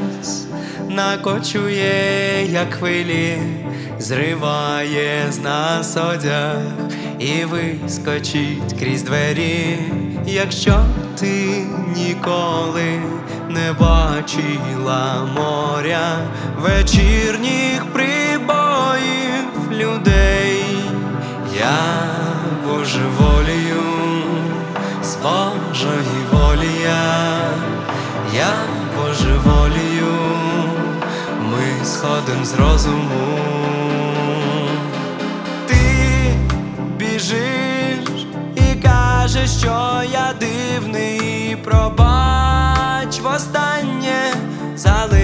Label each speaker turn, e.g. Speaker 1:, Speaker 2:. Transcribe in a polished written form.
Speaker 1: час накочує, як хвилі, зриває з нас одяг і вискочить крізь двері. Якщо ти ніколи не бачила моря, вечірніх прибоїв людей, я божеволію з Божої волі, я божеволію, ми сходим з розуму. Ти біжиш і кажеш, що я дивний, пробач востаннє, залиш